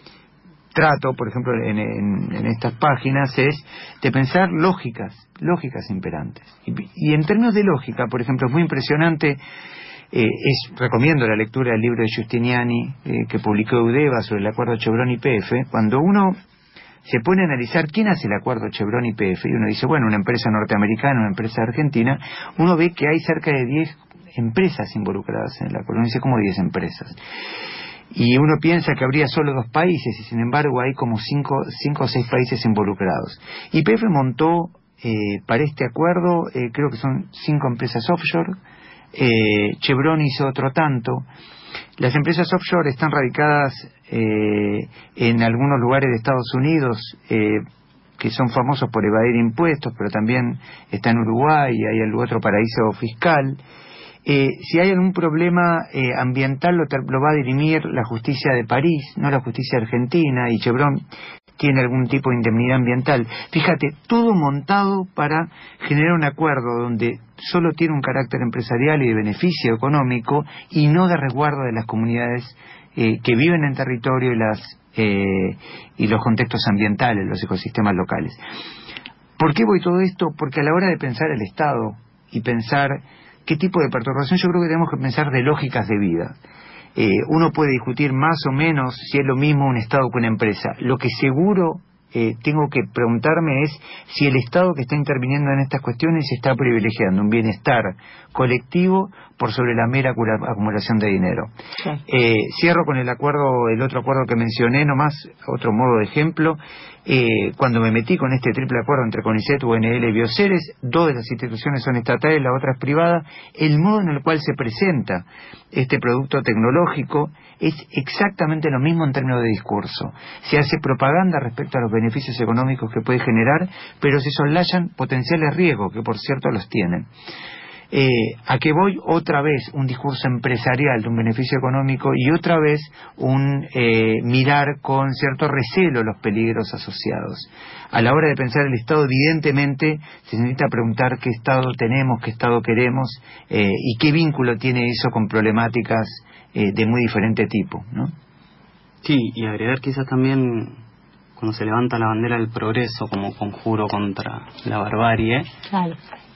trato, por ejemplo, en, en, en estas páginas, es de pensar lógicas, lógicas imperantes. Y, y en términos de lógica, por ejemplo, es muy impresionante. Eh, es, recomiendo la lectura del libro de Giustiniani eh, que publicó Eudeva sobre el acuerdo Chevron y P F. Cuando uno se pone a analizar quién hace el acuerdo Chevron y P F, y uno dice, bueno, una empresa norteamericana, una empresa argentina, uno ve que hay cerca de diez empresas involucradas en el acuerdo. Uno dice, ¿cómo diez empresas? Y uno piensa que habría solo dos países, y sin embargo hay como cinco, cinco o seis países involucrados. Y P F montó eh, para este acuerdo, eh, creo que son cinco empresas offshore. Eh, Chevron hizo otro tanto. Las empresas offshore están radicadas eh, en algunos lugares de Estados Unidos eh, que son famosos por evadir impuestos, pero también está en Uruguay y hay algún otro paraíso fiscal. Eh, si hay algún problema eh, ambiental lo, lo va a dirimir la justicia de París, no la justicia argentina, y Chevron tiene algún tipo de indemnidad ambiental. Fíjate, todo montado para generar un acuerdo donde solo tiene un carácter empresarial y de beneficio económico y no de resguardo de las comunidades eh, que viven en territorio y, las, eh, y los contextos ambientales, los ecosistemas locales. ¿Por qué voy todo esto? Porque a la hora de pensar el Estado y pensar qué tipo de perturbación, yo creo que tenemos que pensar de lógicas de vida. Eh, uno puede discutir más o menos si es lo mismo un Estado que una empresa. Lo que seguro eh, tengo que preguntarme es si el Estado que está interviniendo en estas cuestiones está privilegiando un bienestar colectivo por sobre la mera acumulación de dinero. Sí. Eh, cierro con el acuerdo, el otro acuerdo que mencioné, nomás, otro modo de ejemplo. Eh, cuando me metí con este triple acuerdo entre CONICET, U N L y Bioceres, dos de las instituciones son estatales, la otra es privada, el modo en el cual se presenta este producto tecnológico es exactamente lo mismo en términos de discurso. Se hace propaganda respecto a los beneficios económicos que puede generar, pero se soslayan potenciales riesgos, que por cierto los tienen. Eh, ¿A qué voy? Otra vez un discurso empresarial de un beneficio económico y otra vez un eh, mirar con cierto recelo los peligros asociados. A la hora de pensar el Estado, evidentemente se necesita preguntar qué Estado tenemos, qué Estado queremos eh, y qué vínculo tiene eso con problemáticas eh, de muy diferente tipo, ¿no? Sí, y agregar quizás también cuando se levanta la bandera del progreso como conjuro contra la barbarie. Claro.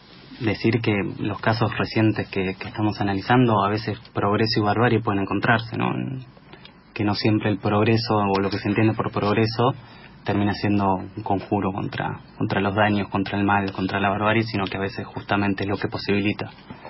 Decir que los casos recientes que, que estamos analizando, a veces progreso y barbarie pueden encontrarse, ¿no? Que no siempre el progreso o lo que se entiende por progreso termina siendo un conjuro contra, contra los daños, contra el mal, contra la barbarie, sino que a veces justamente es lo que posibilita.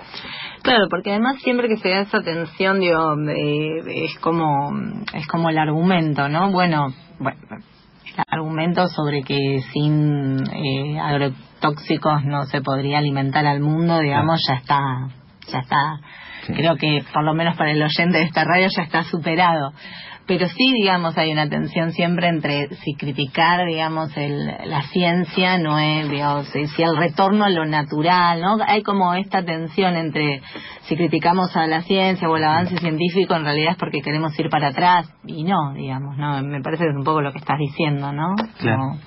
Claro, porque además siempre que se da esa tensión, digo, eh, es como es como el argumento, ¿no? Bueno, bueno el argumento sobre que sin eh, agrotóxicos no se podría alimentar al mundo, digamos, ya está, ya está, sí. Creo que por lo menos para el oyente de esta radio ya está superado. Pero sí, digamos, hay una tensión siempre entre si criticar, digamos, el, la ciencia no es, digamos, si el retorno a lo natural, ¿no? Hay como esta tensión entre si criticamos a la ciencia o el avance científico, en realidad es porque queremos ir para atrás y no, digamos, ¿no? Me parece que es un poco lo que estás diciendo, ¿no? Claro. Como...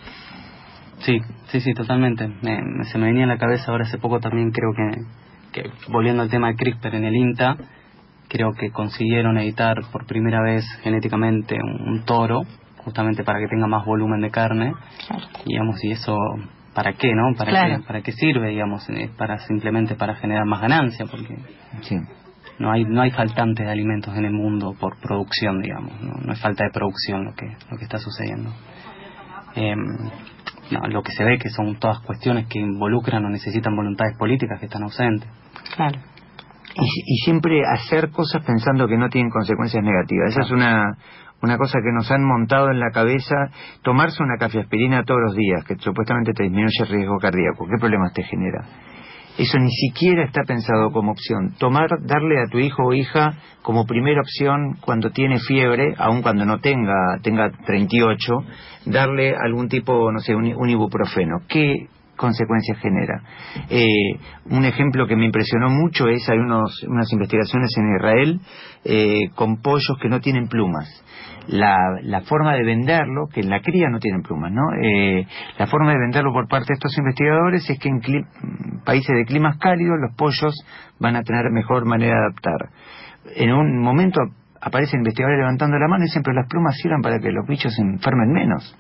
Sí, sí, sí, totalmente. Me, se me venía en la cabeza ahora hace poco también, creo que, que volviendo al tema de CRISPR en el INTA, creo que consiguieron editar por primera vez genéticamente un, un toro, justamente para que tenga más volumen de carne, claro. Digamos, y eso, ¿para qué, no? ¿Para claro. qué, para qué sirve, digamos? Es para simplemente para generar más ganancia, porque sí. no hay no hay faltantes de alimentos en el mundo por producción, digamos, no, no es falta de producción lo que lo que está sucediendo. Eh, no, lo que se ve que son todas cuestiones que involucran o necesitan voluntades políticas que están ausentes. Claro. Y, y siempre hacer cosas pensando que no tienen consecuencias negativas. Esa es una una cosa que nos han montado en la cabeza. Tomarse una cafeaspirina todos los días, que supuestamente te disminuye el riesgo cardíaco, ¿qué problemas te genera? Eso ni siquiera está pensado como opción. Tomar, darle a tu hijo o hija como primera opción cuando tiene fiebre, aun cuando no tenga tenga treinta y ocho, darle algún tipo, no sé, un, un ibuprofeno. ¿Qué consecuencias genera? Eh, un ejemplo que me impresionó mucho es, hay unos, unas investigaciones en Israel eh, con pollos que no tienen plumas. La, la forma de venderlo, que en la cría no tienen plumas, ¿no? Eh, la forma de venderlo por parte de estos investigadores es que en cli- países de climas cálidos los pollos van a tener mejor manera de adaptar. En un momento aparecen investigadores levantando la mano y dicen, pero las plumas sirven para que los bichos se enfermen menos.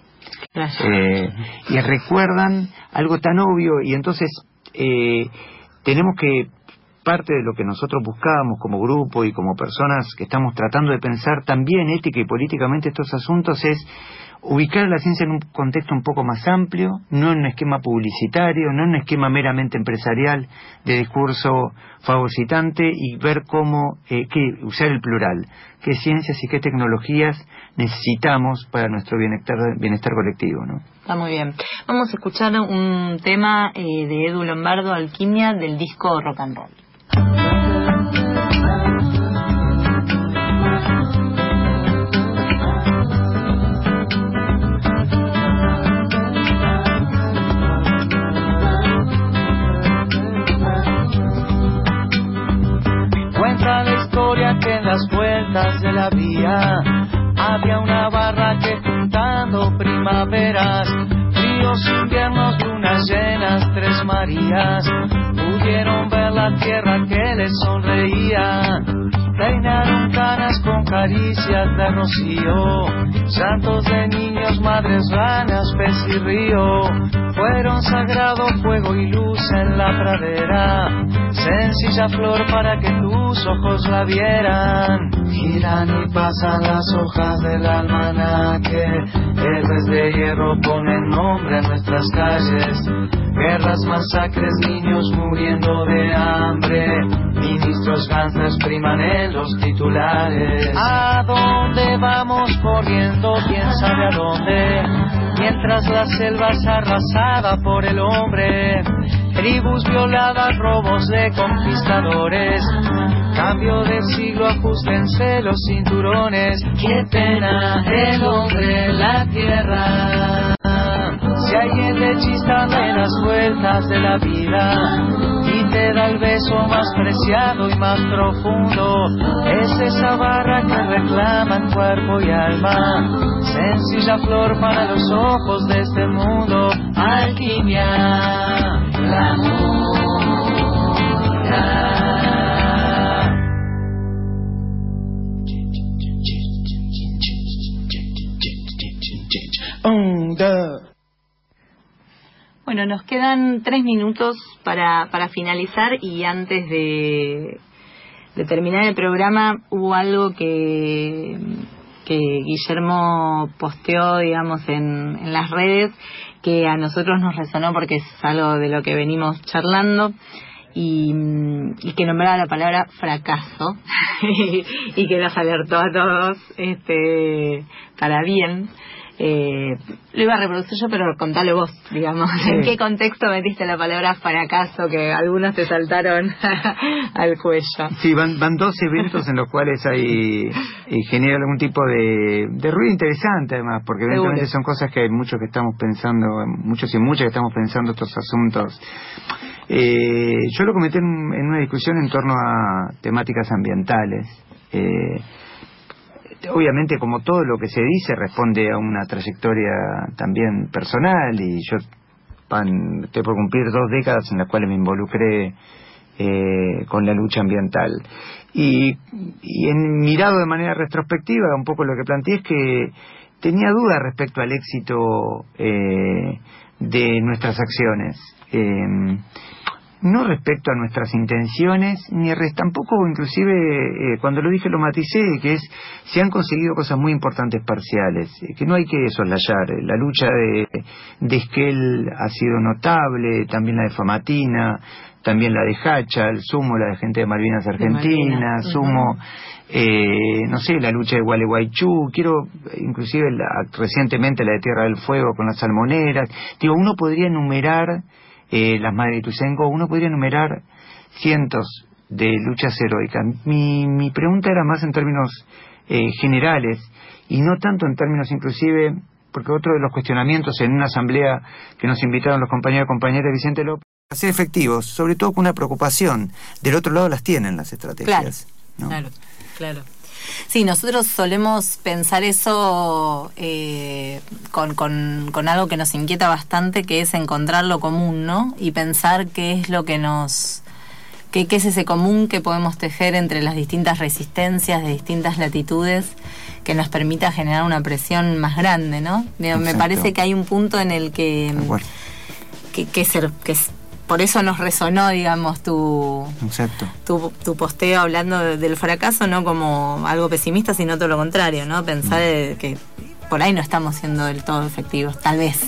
Eh, y recuerdan algo tan obvio, y entonces eh, tenemos que, parte de lo que nosotros buscábamos como grupo y como personas que estamos tratando de pensar también ética y políticamente estos asuntos, es ubicar a la ciencia en un contexto un poco más amplio, no en un esquema publicitario, no en un esquema meramente empresarial de discurso fagocitante, y ver cómo, eh, que usar el plural, qué ciencias y qué tecnologías necesitamos para nuestro bienestar, bienestar colectivo, ¿no? Está muy bien. Vamos a escuchar un tema eh, de Edu Lombardo, Alquimia, del disco Rock and Roll. Cuenta la historia que en las vueltas de la vía había una barra que juntando primaveras, fríos inviernos, lunas llenas, tres Marías, pudieron ver la tierra que les sonreía. Peinaron canas con caricias de rocío, llantos de niños, madres, ranas, pez y río. Fueron sagrado fuego y luz en la pradera, sencilla flor para que tus ojos la vieran. Giran y pasan las hojas del almanaque, héroes de hierro ponen nombre en nuestras calles. Guerras, masacres, niños muriendo de hambre. Ministros gangsters priman en los titulares. ¿A dónde vamos corriendo? ¿Quién sabe a dónde? Mientras la selva es arrasada por el hombre. Tribus violadas, robos de conquistadores. Cambio de siglo, ajustense los cinturones. Qué pena el hombre, la tierra. Si alguien te chista de las vueltas de la vida y te da el beso más preciado y más profundo, es esa barra que reclaman cuerpo y alma, sencilla flor para los ojos de este mundo. Alquimia, la música. Un, dos. Bueno, nos quedan tres minutos para, para finalizar, y antes de, de terminar el programa hubo algo que, que Guillermo posteó, digamos, en, en las redes, que a nosotros nos resonó porque es algo de lo que venimos charlando, y, y que nombraba la palabra fracaso y que nos alertó a todos este para bien. Eh, lo iba a reproducir yo, pero contalo vos, digamos. Sí. ¿En qué contexto metiste la palabra fracaso que algunos te saltaron al cuello? Sí, van, van dos eventos en los cuales hay y genera algún tipo de, de ruido interesante, además, porque evidentemente son cosas que hay muchos que estamos pensando, muchos y muchas que estamos pensando estos asuntos. Eh, yo lo comenté en, en una discusión en torno a temáticas ambientales. Eh, Obviamente, como todo lo que se dice, responde a una trayectoria también personal, y yo van, estoy por cumplir dos décadas en las cuales me involucré eh, con la lucha ambiental. Y, y en, mirado de manera retrospectiva, un poco lo que planteé es que tenía dudas respecto al éxito eh, de nuestras acciones. Eh, no respecto a nuestras intenciones, ni res, tampoco, inclusive, eh, cuando lo dije lo maticé, que es, se han conseguido cosas muy importantes parciales, eh, que no hay que soslayar. La lucha de, de Esquel ha sido notable, también la de Famatina, también la de Hacha, el sumo, la de gente de Malvinas Argentinas, uh-huh. sumo, eh, no sé, la lucha de Gualeguaychú, quiero, inclusive, la, recientemente la de Tierra del Fuego con las salmoneras. Digo, uno podría enumerar Eh, las Madres de Ituzaingó, uno podría enumerar cientos de luchas heroicas. Mi, mi pregunta era más en términos eh, generales, y no tanto en términos, inclusive, porque otro de los cuestionamientos en una asamblea que nos invitaron los compañeros y compañeras de Vicente López, a ser efectivos, sobre todo con una preocupación. Del otro lado las tienen las estrategias. Claro, ¿no? claro, claro. Sí, nosotros solemos pensar eso eh, con, con, con algo que nos inquieta bastante, que es encontrar lo común, ¿no? Y pensar qué es lo que nos... qué, qué es ese común que podemos tejer entre las distintas resistencias de distintas latitudes que nos permita generar una presión más grande, ¿no? Me, me parece que hay un punto en el que... Bueno. que, que, ser, que es, por eso nos resonó, digamos, tu, tu, tu posteo hablando de, del fracaso, no como algo pesimista, sino todo lo contrario, ¿no? Pensar mm. que por ahí no estamos siendo del todo efectivos, tal vez.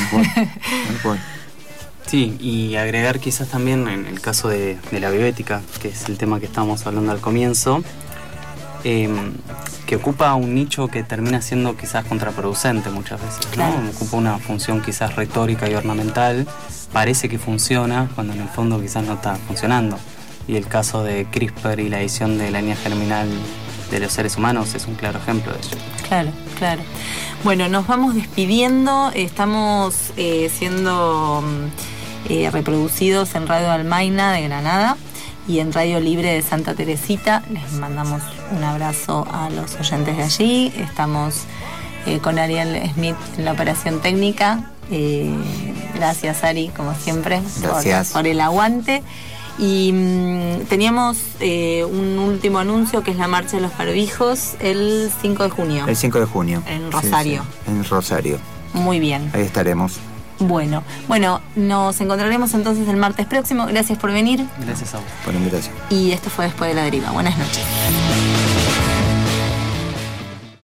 Sí, y agregar quizás también en el caso de, de la bioética, que es el tema que estábamos hablando al comienzo, eh, que ocupa un nicho que termina siendo quizás contraproducente muchas veces, ¿no? Claro. Ocupa una función quizás retórica y ornamental, parece que funciona, cuando en el fondo quizás no está funcionando. Y el caso de CRISPR y la edición de la línea germinal de los seres humanos es un claro ejemplo de ello. Claro, claro. Bueno, nos vamos despidiendo, estamos eh, siendo eh, reproducidos en Radio Almaina de Granada y en Radio Libre de Santa Teresita. Les mandamos un abrazo a los oyentes de allí. Estamos eh, con Ariel Smith en la operación técnica. Eh, gracias, Ari, como siempre, gracias. Por, por el aguante. Y mmm, teníamos eh, un último anuncio, que es la Marcha de los Barbijos el cinco de junio. El cinco de junio. En Rosario. Sí, sí. En Rosario. Muy bien. Ahí estaremos. Bueno, bueno, nos encontraremos entonces el martes próximo. Gracias por venir. Gracias a vos por la invitación. Y esto fue Después de la Deriva. Buenas noches.